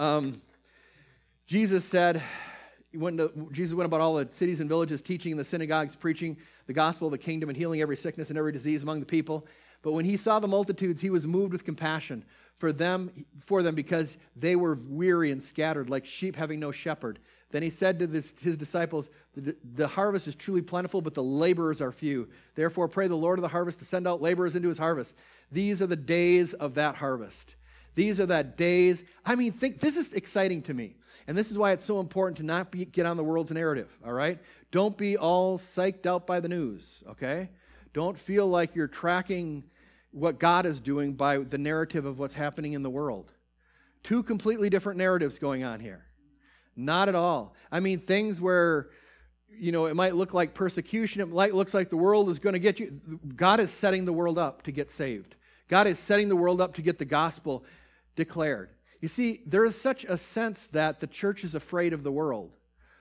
Jesus said, Jesus went about all the cities and villages, teaching in the synagogues, preaching the gospel of the kingdom and healing every sickness and every disease among the people. But when he saw the multitudes, he was moved with compassion for them because they were weary and scattered like sheep having no shepherd. Then he said to his disciples, the harvest is truly plentiful, but the laborers are few. Therefore, pray the Lord of the harvest to send out laborers into his harvest. These are the days of that harvest. These are that days. I mean, this is exciting to me. And this is why it's so important to not get on the world's narrative, all right? Don't be all psyched out by the news, okay? Don't feel like you're tracking what God is doing by the narrative of what's happening in the world. Two completely different narratives going on here. Not at all. I mean, things where, it might look like persecution. It looks like the world is going to get you. God is setting the world up to get saved. God is setting the world up to get the gospel declared. You see, there is such a sense that the church is afraid of the world.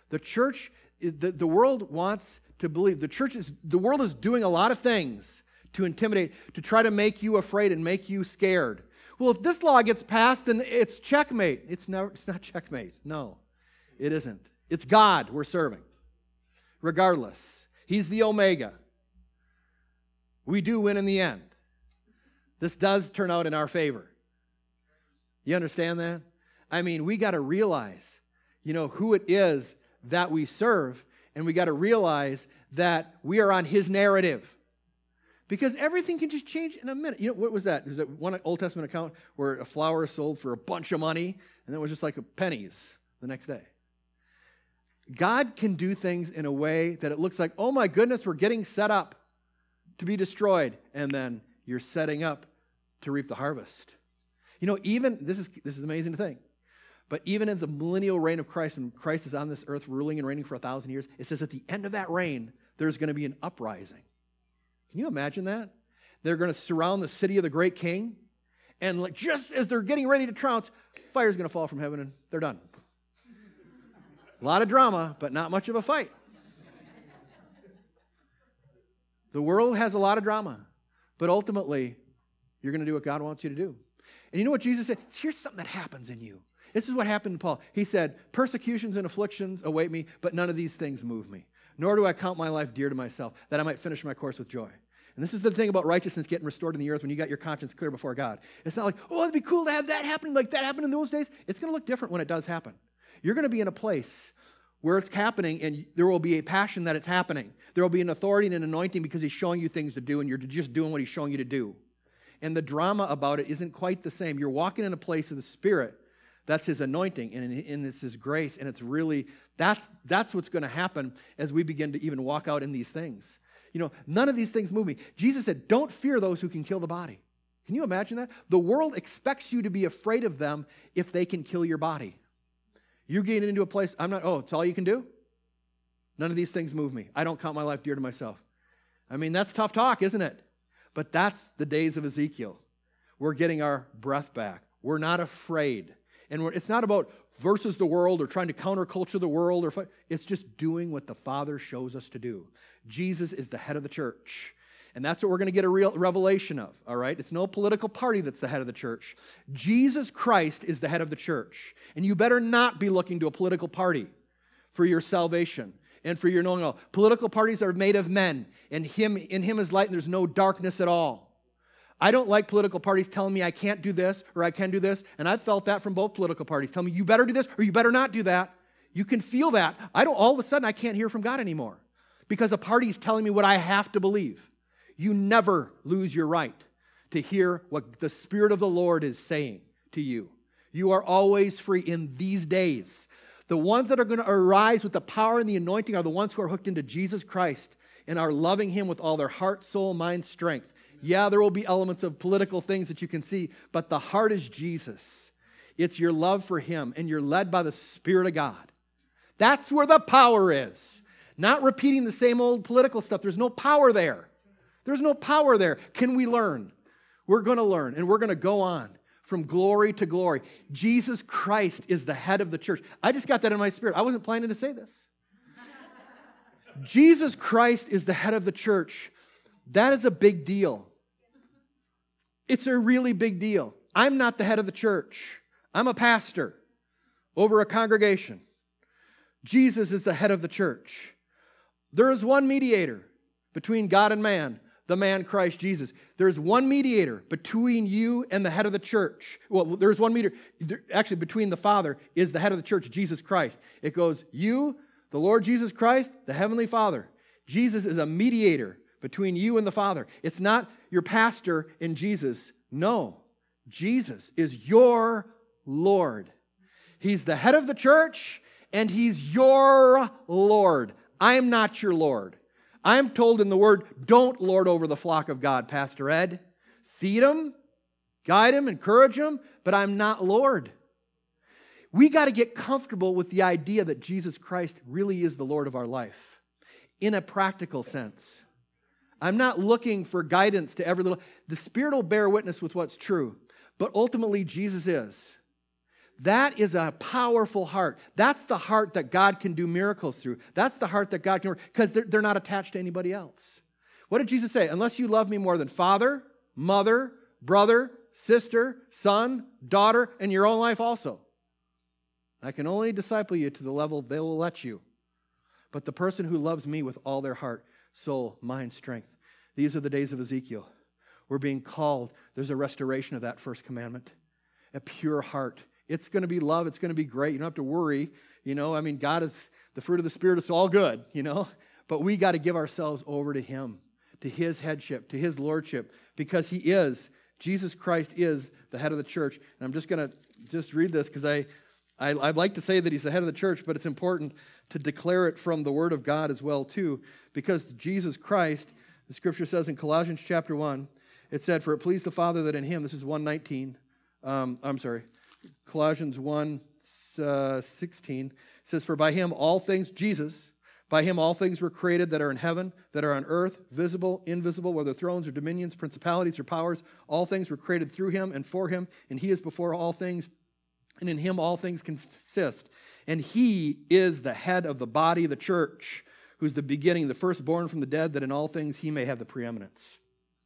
The world wants to believe. The world is doing a lot of things to intimidate, to try to make you afraid and make you scared. Well, if this law gets passed, then it's checkmate. It's not checkmate. No, it isn't. It's God we're serving. Regardless. He's the Omega. We do win in the end. This does turn out in our favor. You understand that? I mean, we got to realize, who it is that we serve, and we got to realize that we are on His narrative. Because everything can just change in a minute. What was that? Was it one Old Testament account where a flour sold for a bunch of money, and then it was just like pennies the next day? God can do things in a way that it looks like, oh my goodness, we're getting set up to be destroyed, and then you're setting up to reap the harvest. Even, this is amazing to think, but even in the millennial reign of Christ, when Christ is on this earth ruling and reigning for 1,000 years, it says at the end of that reign, there's going to be an uprising. Can you imagine that? They're going to surround the city of the great king, and just as they're getting ready to trounce, fire's going to fall from heaven, and they're done. A lot of drama, but not much of a fight. The world has a lot of drama, but ultimately, you're going to do what God wants you to do. And you know what Jesus said? Here's something that happens in you. This is what happened to Paul. He said, persecutions and afflictions await me, but none of these things move me. Nor do I count my life dear to myself, that I might finish my course with joy. And this is the thing about righteousness getting restored in the earth when you got your conscience clear before God. It's not like, oh, it'd be cool to have that happening like that happened in those days. It's going to look different when it does happen. You're going to be in a place where it's happening, and there will be a passion that it's happening. There will be an authority and an anointing because He's showing you things to do, and you're just doing what He's showing you to do. And the drama about it isn't quite the same. You're walking in a place of the Spirit. That's His anointing, and it's His grace, and it's really, that's what's going to happen as we begin to even walk out in these things. None of these things move me. Jesus said, don't fear those who can kill the body. Can you imagine that? The world expects you to be afraid of them if they can kill your body. You get into a place, it's all you can do? None of these things move me. I don't count my life dear to myself. I mean, that's tough talk, isn't it? But that's the days of Ezekiel. We're getting our breath back. We're not afraid. And it's not about versus the world or trying to counterculture the world. It's just doing what the Father shows us to do. Jesus is the head of the church. And that's what we're going to get a real revelation of, all right? It's no political party that's the head of the church. Jesus Christ is the head of the church. And you better not be looking to a political party for your salvation and for your knowing all. Political parties are made of men, and in Him is light, and there's no darkness at all. I don't like political parties telling me I can't do this or I can do this, and I've felt that from both political parties. Tell me you better do this or you better not do that. You can feel that. All of a sudden I can't hear from God anymore because a party is telling me what I have to believe. You never lose your right to hear what the Spirit of the Lord is saying to you. You are always free in these days. The ones that are going to arise with the power and the anointing are the ones who are hooked into Jesus Christ and are loving Him with all their heart, soul, mind, strength. Yeah, there will be elements of political things that you can see, but the heart is Jesus. It's your love for Him, and you're led by the Spirit of God. That's where the power is. Not repeating the same old political stuff. There's no power there. There's no power there. Can we learn? We're going to learn, and we're going to go on from glory to glory. Jesus Christ is the head of the church. I just got that in my spirit. I wasn't planning to say this. Jesus Christ is the head of the church. That is a big deal. It's a really big deal. I'm not the head of the church. I'm a pastor over a congregation. Jesus is the head of the church. There is one mediator between God and man, the man Christ Jesus. There's one mediator between you and the head of the church. Well, there's one mediator. Actually, between the Father is the head of the church, Jesus Christ. It goes, you, the Lord Jesus Christ, the Heavenly Father. Jesus is a mediator between you and the Father. It's not your pastor and Jesus. No, Jesus is your Lord. He's the head of the church, and He's your Lord. I'm not your Lord. I'm told in the Word, don't lord over the flock of God, Pastor Ed. Feed them, guide them, encourage them, but I'm not Lord. We got to get comfortable with the idea that Jesus Christ really is the Lord of our life in a practical sense. I'm not looking for guidance to every little... The Spirit will bear witness with what's true, but ultimately Jesus is. That is a powerful heart. That's the heart that God can do miracles through. That's the heart that God can work, because they're not attached to anybody else. What did Jesus say? Unless you love me more than father, mother, brother, sister, son, daughter, and your own life also. I can only disciple you to the level they will let you. But the person who loves me with all their heart, soul, mind, strength. These are the days of Ezekiel. We're being called. There's a restoration of that first commandment. A pure heart. It's going to be love. It's going to be great. You don't have to worry. God is, the fruit of the Spirit is all good, But we got to give ourselves over to Him, to His headship, to His lordship, because He is, Jesus Christ is the head of the church. And I'm just going to read this because I'd like to say that He's the head of the church, but it's important to declare it from the Word of God as well, too, because Jesus Christ, the Scripture says in Colossians chapter 1, it said, for it pleased the Father that in Him, this is 1:19, Colossians 1:16 says, for by Him all things, Jesus, by Him all things were created that are in heaven, that are on earth, visible, invisible, whether thrones or dominions, principalities or powers, all things were created through Him and for Him, and He is before all things, and in Him all things consist. And He is the head of the body, the church, who's the beginning, the firstborn from the dead, that in all things He may have the preeminence.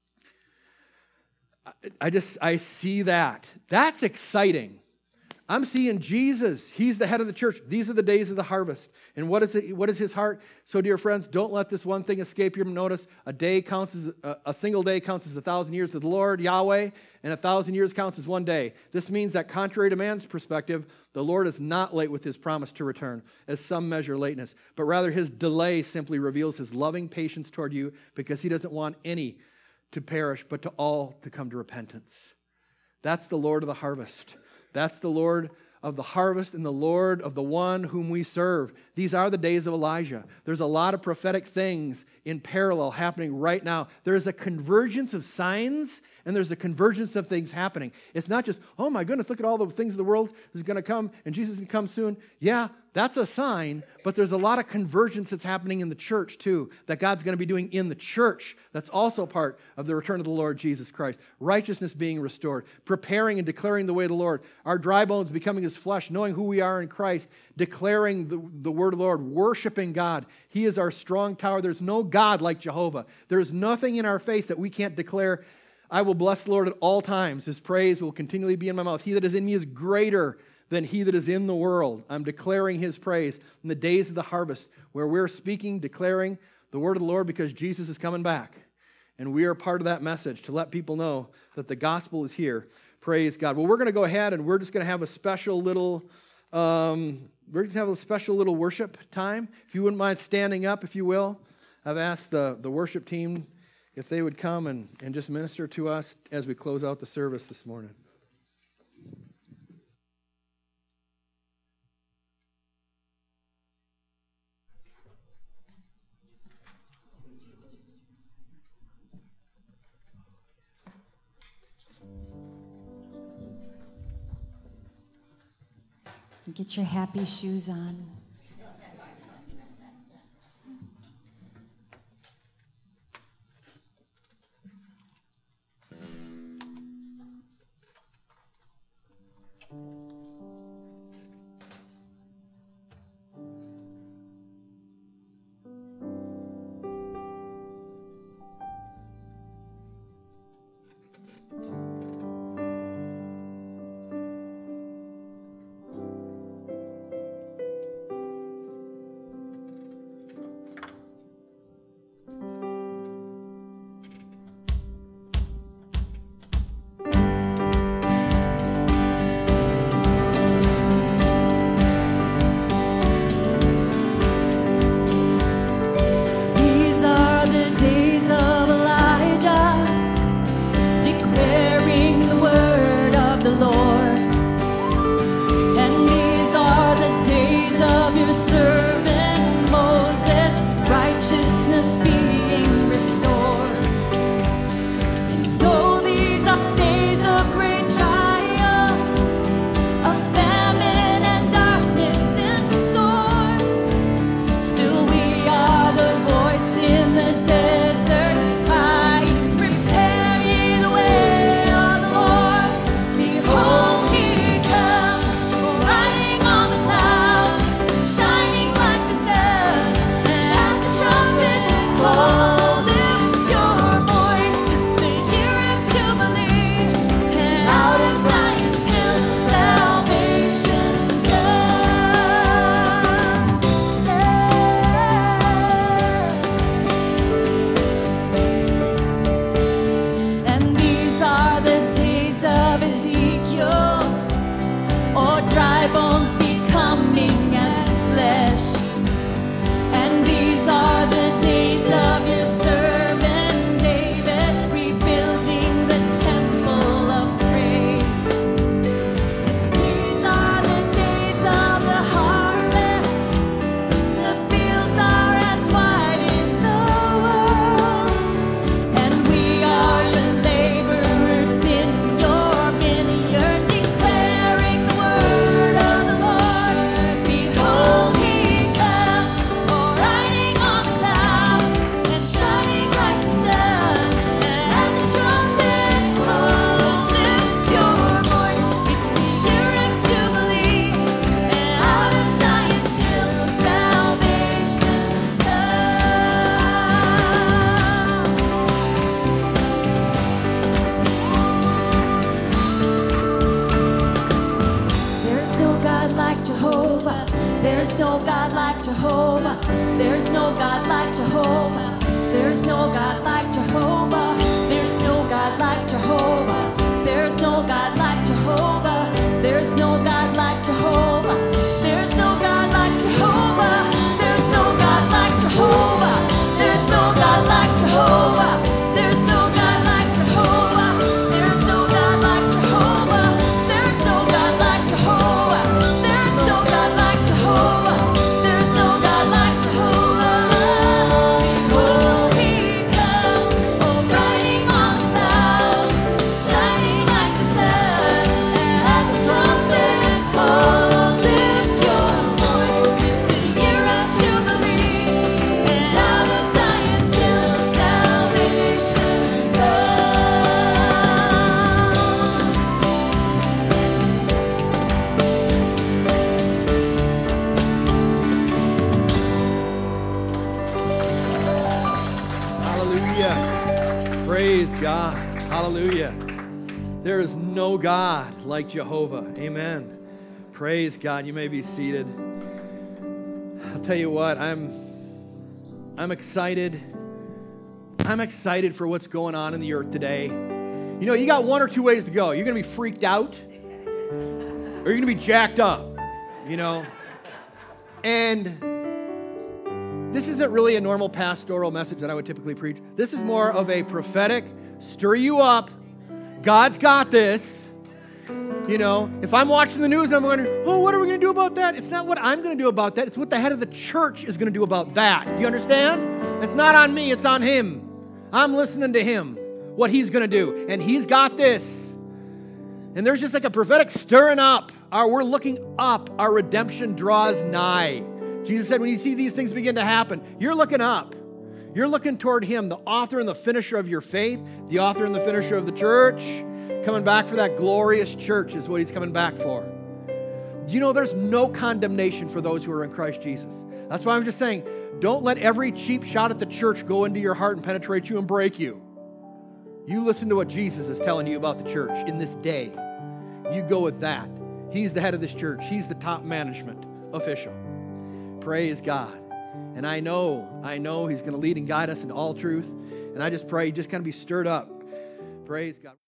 I see that. That's exciting. I'm seeing Jesus. He's the head of the church. These are the days of the harvest. And what is His heart? So, dear friends, don't let this one thing escape your notice. A single day counts as 1,000 years to the Lord, Yahweh, and 1,000 years counts as one day. This means that contrary to man's perspective, the Lord is not late with His promise to return, as some measure lateness, but rather His delay simply reveals His loving patience toward you, because He doesn't want any to perish, but to all to come to repentance. That's the Lord of the harvest. That's the Lord of the harvest and the Lord of the one whom we serve. These are the days of Elijah. There's a lot of prophetic things in parallel happening right now. There's a convergence of signs and there's a convergence of things happening. It's not just, oh my goodness, look at all the things of the world is going to come and Jesus is going to come soon. Yeah, that's a sign, but there's a lot of convergence that's happening in the church too, that God's going to be doing in the church. That's also part of the return of the Lord Jesus Christ. Righteousness being restored, preparing and declaring the way of the Lord, our dry bones becoming His flesh, knowing who we are in Christ, declaring the word of the Lord, worshiping God. He is our strong tower. There's no God like Jehovah. There's nothing in our face that we can't declare. I will bless the Lord at all times. His praise will continually be in my mouth. He that is in me is greater than he that is in the world. I'm declaring His praise in the days of the harvest, where we're speaking, declaring the word of the Lord, because Jesus is coming back. And we are part of that message to let people know that the gospel is here. Praise God. Well, we're going to go ahead and we're just going to have a special little worship time. If you wouldn't mind standing up, if you will. I've asked the worship team if they would come and just minister to us as we close out the service this morning. Get your happy shoes on. There is no God like Jehovah. Amen. Praise God. You may be seated. I'll tell you what, I'm excited. I'm excited for what's going on in the earth today. You know, you got one or two ways to go. You're going to be freaked out, or you're going to be jacked up, you know. And this isn't really a normal pastoral message that I would typically preach. This is more of a prophetic, stir you up. God's got this. You know, if I'm watching the news and I'm wondering, oh, what are we going to do about that? It's not what I'm going to do about that. It's what the head of the church is going to do about that. You understand? It's not on me. It's on him. I'm listening to him, what he's going to do. And he's got this. And there's just like a prophetic stirring up We're looking up. Our redemption draws nigh. Jesus said, when you see these things begin to happen, you're looking up. You're looking toward Him, the author and the finisher of your faith, the author and the finisher of the church. Coming back for that glorious church is what He's coming back for. You know, there's no condemnation for those who are in Christ Jesus. That's why I'm just saying, don't let every cheap shot at the church go into your heart and penetrate you and break you. You listen to what Jesus is telling you about the church in this day. You go with that. He's the head of this church. He's the top management official. Praise God. And I know He's going to lead and guide us into all truth. And I just pray, just kind of be stirred up. Praise God.